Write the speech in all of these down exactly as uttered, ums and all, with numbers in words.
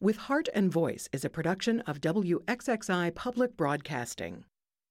With Heart and Voice is a production of W X X I Public Broadcasting.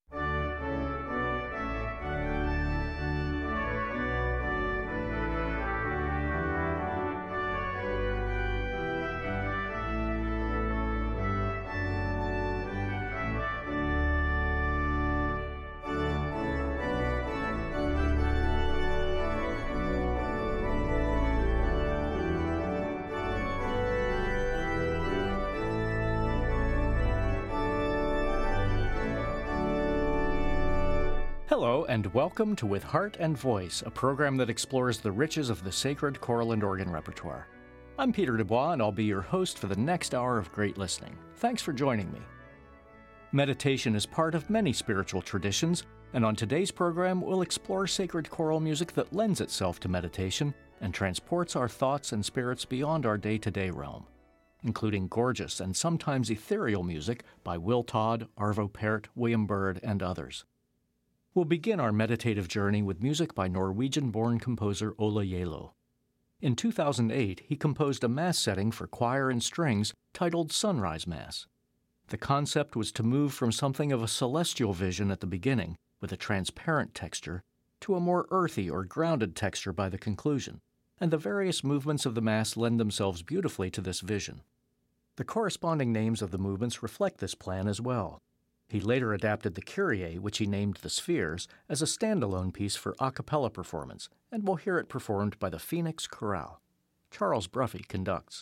Hello, and welcome to With Heart and Voice, a program that explores the riches of the sacred choral and organ repertoire. I'm Peter Dubois, and I'll be your host for the next hour of great listening. Thanks for joining me. Meditation is part of many spiritual traditions, and on today's program, we'll explore sacred choral music that lends itself to meditation and transports our thoughts and spirits beyond our day-to-day realm, including gorgeous and sometimes ethereal music by Will Todd, Arvo Pärt, William Byrd, and others. We'll begin our meditative journey with music by Norwegian-born composer Ola Gjeilo. In two thousand eight, he composed a Mass setting for choir and strings titled Sunrise Mass. The concept was to move from something of a celestial vision at the beginning, with a transparent texture, to a more earthy or grounded texture by the conclusion, and the various movements of the Mass lend themselves beautifully to this vision. The corresponding names of the movements reflect this plan as well. He later adapted the Kyrie, which he named the Spheres, as a standalone piece for a cappella performance, and we'll hear it performed by the Phoenix Chorale. Charles Bruffy conducts.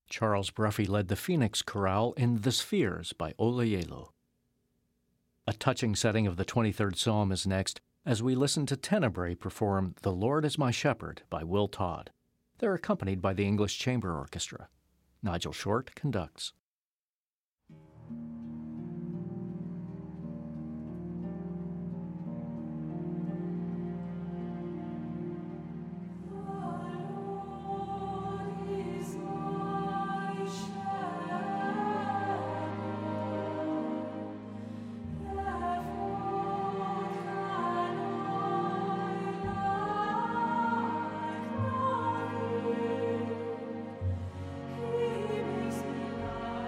Charles Bruffy led the Phoenix Chorale in The Spheres by Ola Yelo. A touching setting of the twenty-third Psalm is next, as we listen to Tenebrae perform The Lord is My Shepherd by Will Todd. They're accompanied by the English Chamber Orchestra. Nigel Short conducts. He makes me laugh.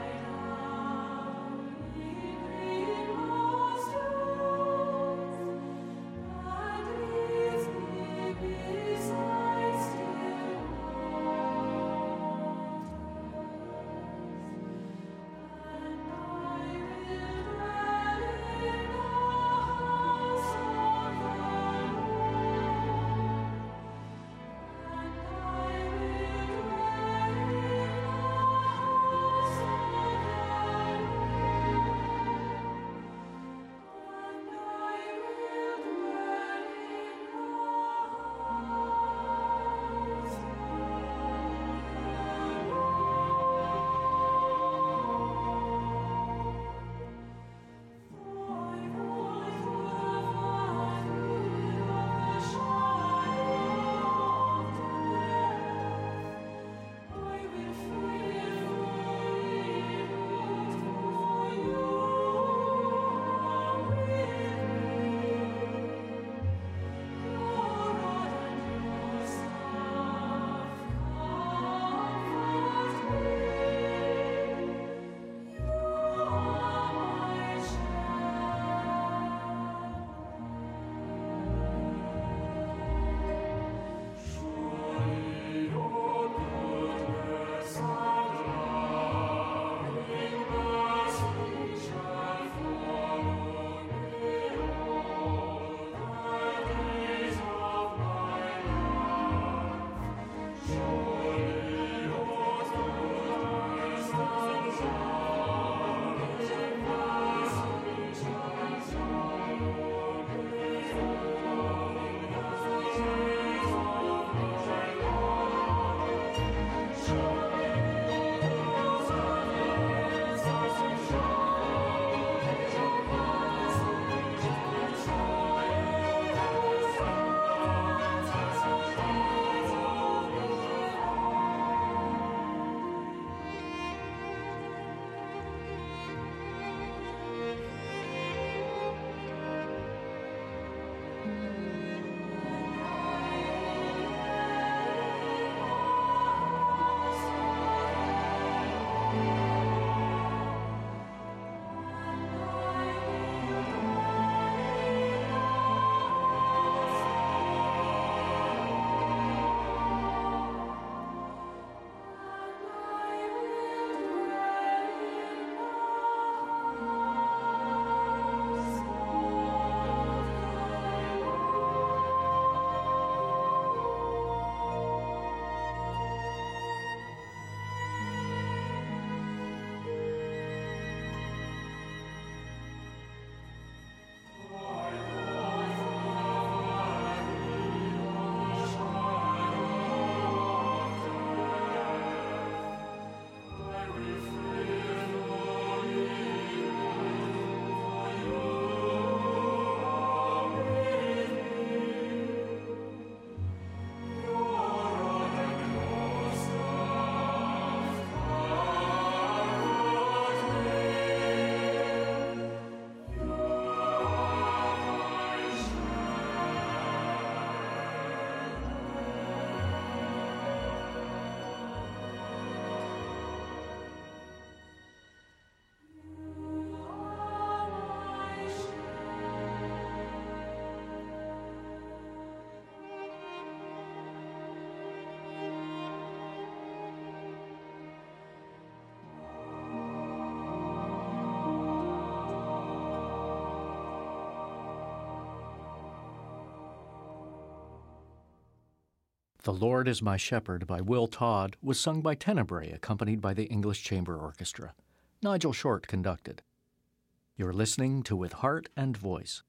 The Lord is My Shepherd by Will Todd was sung by Tenebrae, accompanied by the English Chamber Orchestra. Nigel Short conducted. You're listening to With Heart and Voice.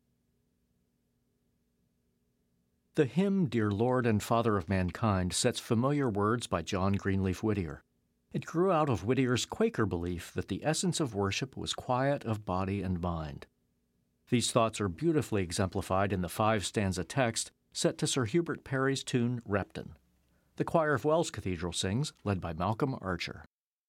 The hymn, Dear Lord and Father of Mankind, sets familiar words by John Greenleaf Whittier. It grew out of Whittier's Quaker belief that the essence of worship was quiet of body and mind. These thoughts are beautifully exemplified in the five-stanza text set to Sir Hubert Parry's tune Repton. The choir of Wells Cathedral sings, led by Malcolm Archer.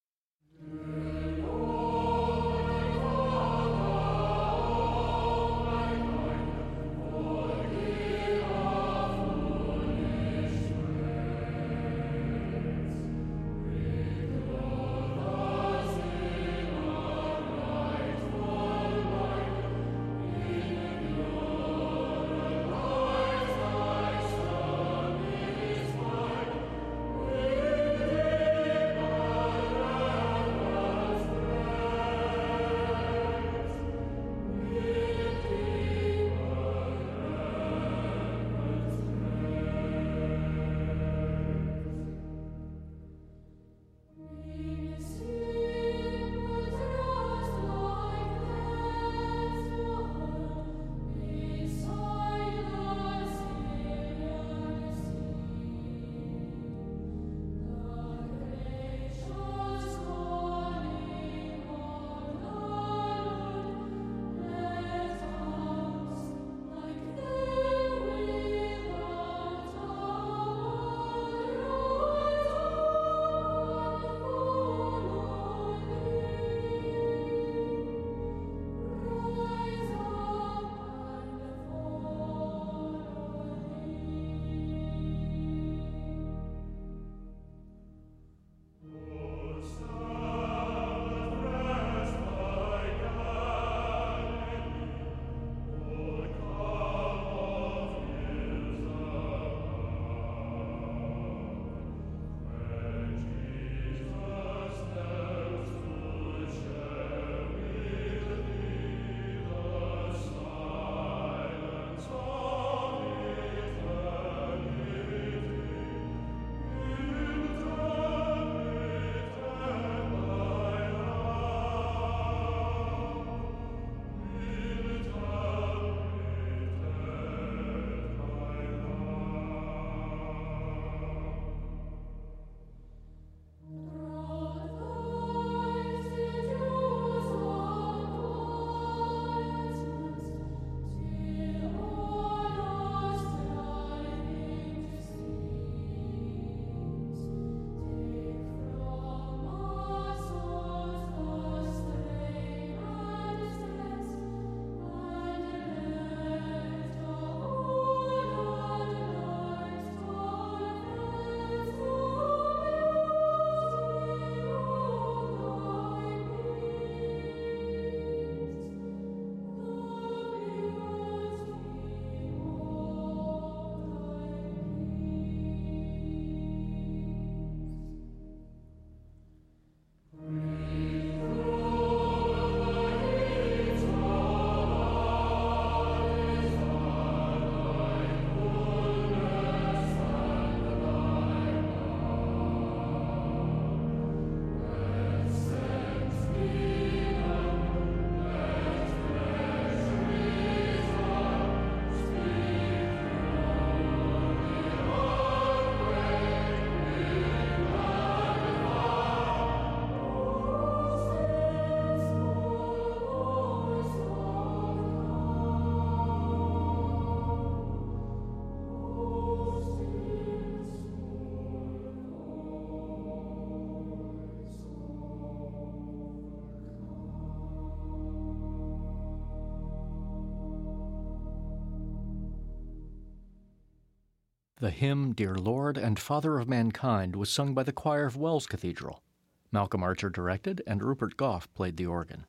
The hymn, Dear Lord and Father of Mankind, was sung by the choir of Wells Cathedral. Malcolm Archer directed, and Rupert Goff played the organ.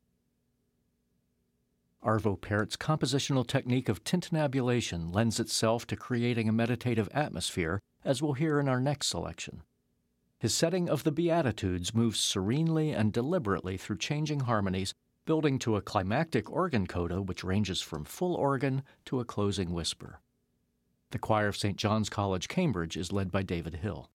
Arvo Pärt's compositional technique of tintinnabulation lends itself to creating a meditative atmosphere, as we'll hear in our next selection. His setting of the Beatitudes moves serenely and deliberately through changing harmonies, building to a climactic organ coda which ranges from full organ to a closing whisper. The choir of Saint John's College, Cambridge, is led by David Hill.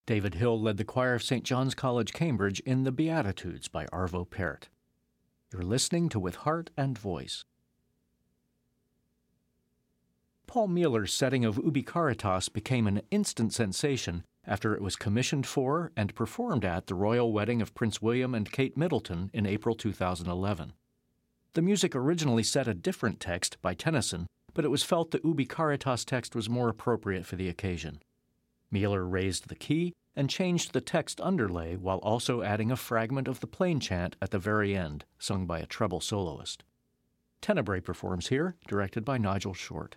David Hill led the choir of Saint John's College, Cambridge in The Beatitudes by Arvo Pärt. You're listening to With Heart and Voice. Paul Mueller's setting of Ubi Caritas became an instant sensation after it was commissioned for and performed at the royal wedding of Prince William and Kate Middleton in April two thousand eleven. The music originally set a different text by Tennyson, but it was felt the Ubi Caritas text was more appropriate for the occasion. Mueller raised the key and changed the text underlay while also adding a fragment of the plain chant at the very end, sung by a treble soloist. Tenebrae performs here, directed by Nigel Short.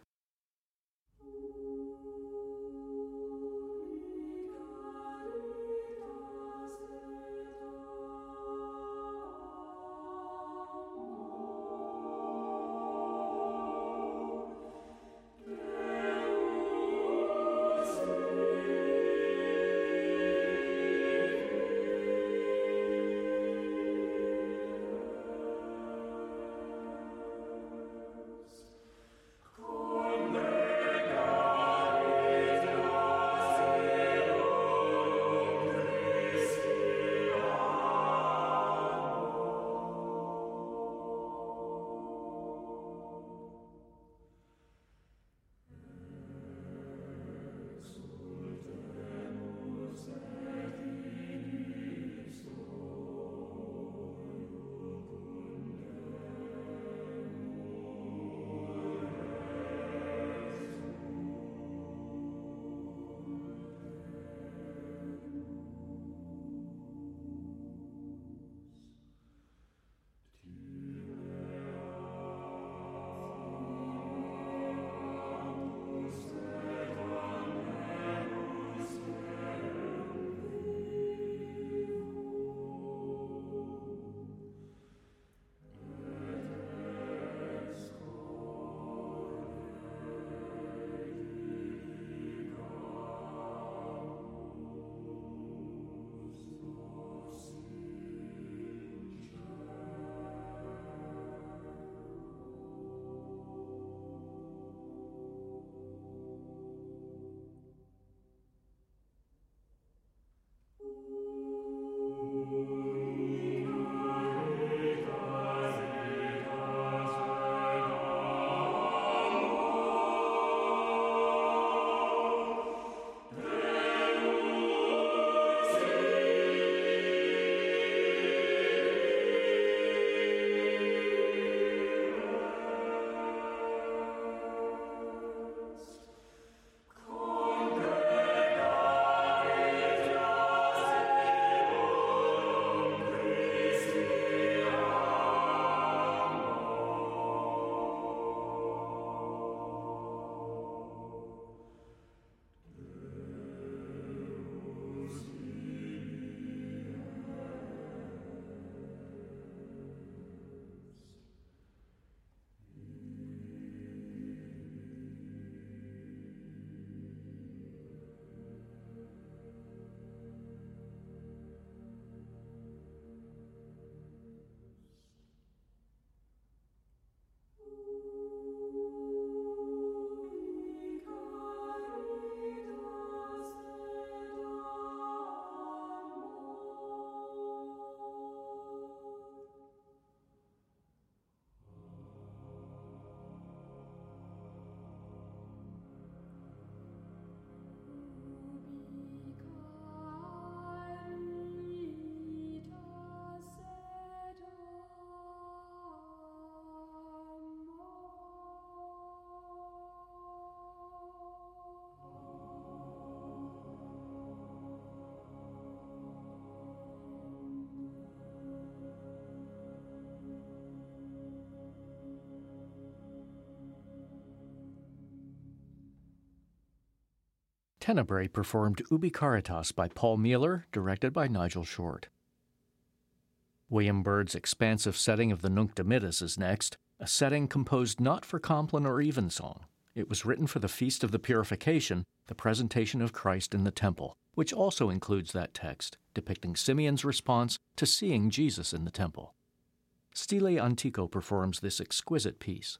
Tenebrae performed Ubi Caritas by Paul Mueller, directed by Nigel Short. William Byrd's expansive setting of the Nunc Dimittis is next, a setting composed not for Compline or Evensong. It was written for the Feast of the Purification, the presentation of Christ in the temple, which also includes that text, depicting Simeon's response to seeing Jesus in the temple. Stile Antico performs this exquisite piece.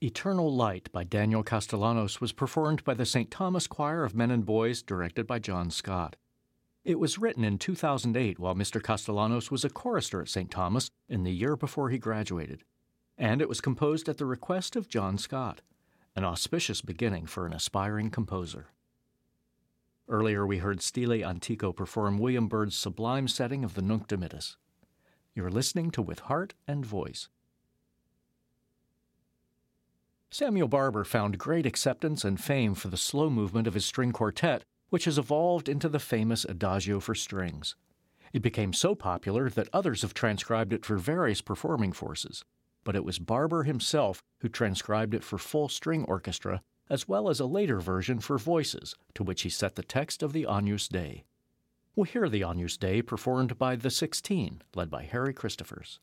Eternal Light by Daniel Castellanos was performed by the Saint Thomas Choir of Men and Boys, directed by John Scott. It was written in two thousand eight while Mister Castellanos was a chorister at Saint Thomas in the year before he graduated, and it was composed at the request of John Scott, an auspicious beginning for an aspiring composer. Earlier we heard Stile Antico perform William Byrd's sublime setting of the Nunc Dimittis. You're listening to With Heart and Voice. Samuel Barber found great acceptance and fame for the slow movement of his string quartet, which has evolved into the famous Adagio for strings. It became so popular that others have transcribed it for various performing forces, but it was Barber himself who transcribed it for full string orchestra, as well as a later version for voices, to which he set the text of the Agnus Dei. We'll hear the Agnus Dei performed by the Sixteen, led by Harry Christophers.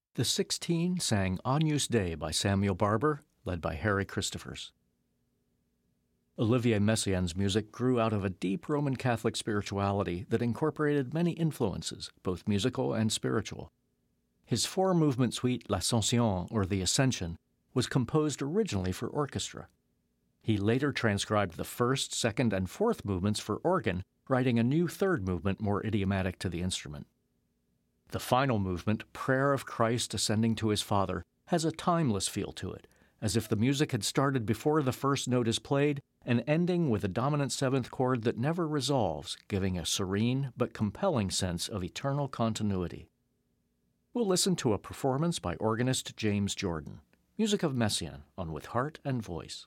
The Sixteen sang Agnus Dei by Samuel Barber, led by Harry Christophers. Olivier Messiaen's music grew out of a deep Roman Catholic spirituality that incorporated many influences, both musical and spiritual. His four-movement suite L'Ascension, or The Ascension, was composed originally for orchestra. He later transcribed the first, second, and fourth movements for organ, writing a new third movement more idiomatic to the instrument. The final movement, Prayer of Christ Ascending to His Father, has a timeless feel to it, as if the music had started before the first note is played and ending with a dominant seventh chord that never resolves, giving a serene but compelling sense of eternal continuity. We'll listen to a performance by organist James Jordan, music of Messiaen on With Heart and Voice.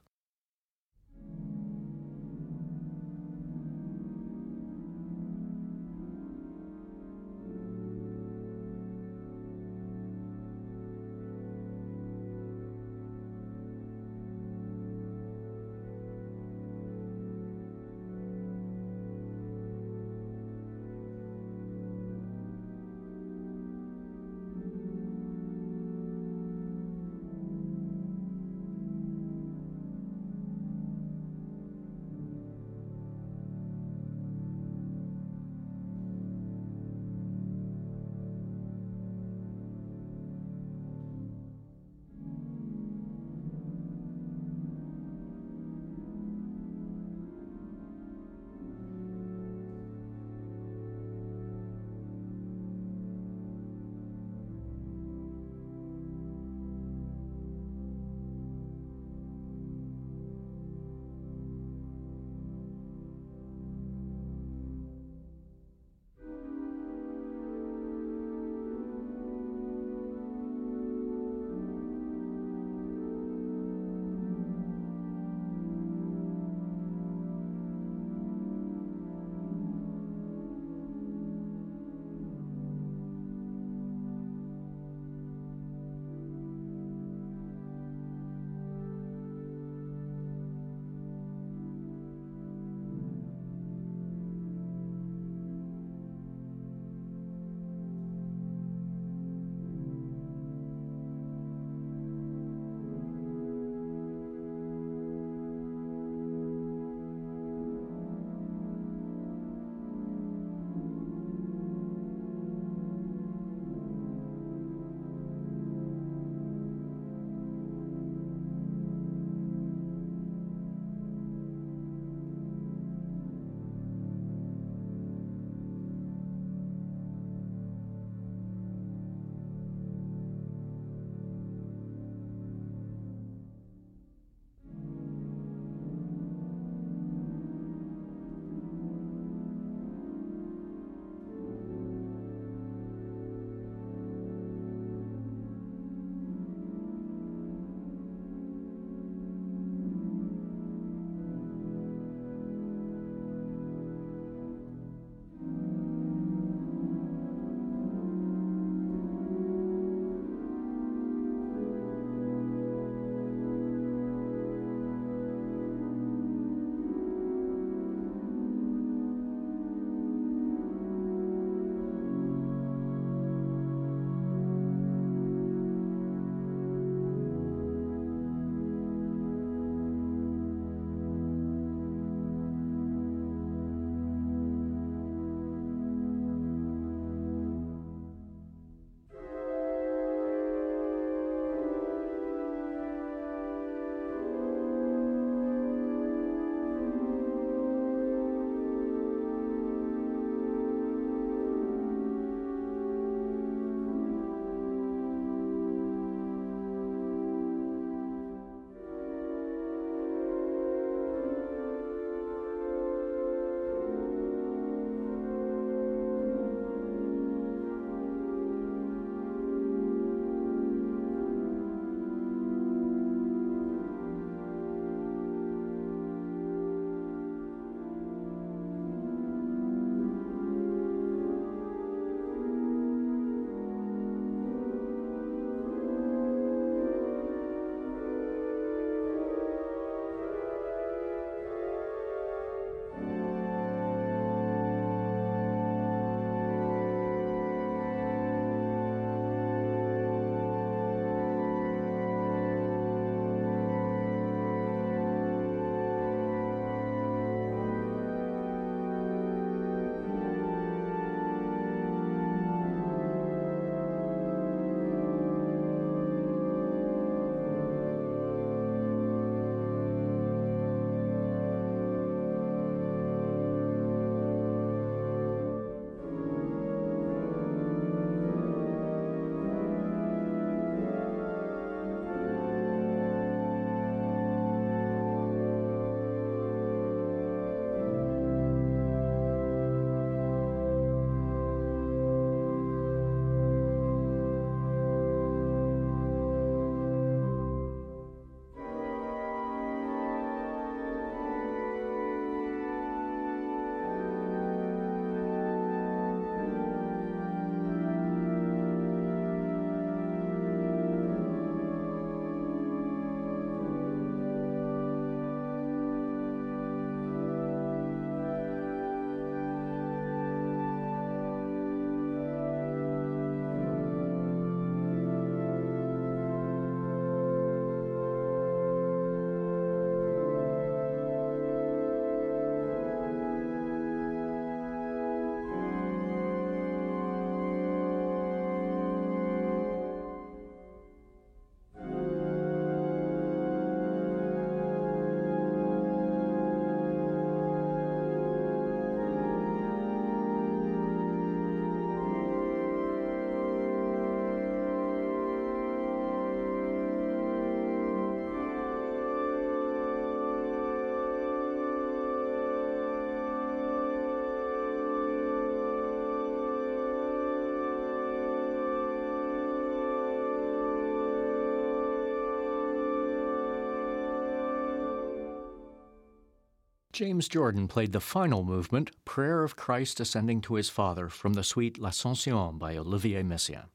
James Jordan played the final movement, Prayer of Christ Ascending to His Father, from the suite L'Ascension by Olivier Messiaen.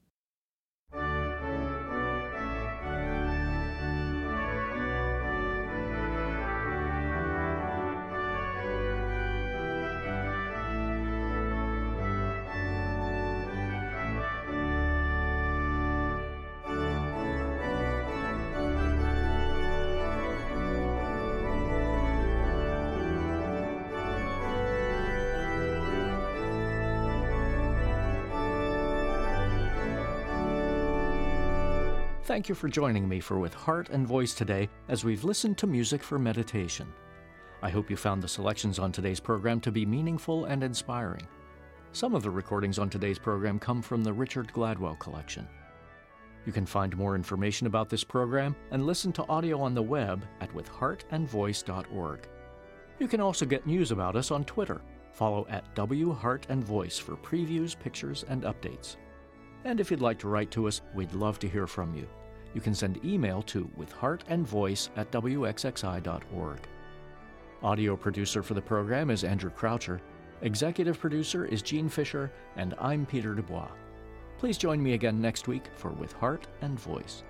Thank you for joining me for With Heart and Voice today as we've listened to music for meditation. I hope you found the selections on today's program to be meaningful and inspiring. Some of the recordings on today's program come from the Richard Gladwell Collection. You can find more information about this program and listen to audio on the web at with heart and voice dot org. You can also get news about us on Twitter. Follow at W Heart and Voice for previews, pictures, and updates. And if you'd like to write to us, we'd love to hear from you. You can send email to with heart and voice at w x x i dot org. Audio producer for the program is Andrew Croucher. Executive producer is Gene Fisher, and I'm Peter Dubois. Please join me again next week for With Heart and Voice.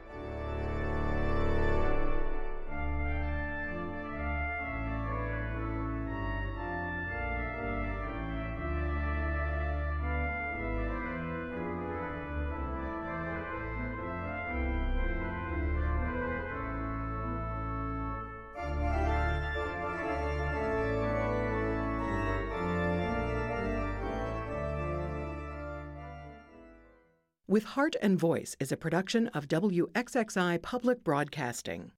With Heart and Voice is a production of W X X I Public Broadcasting.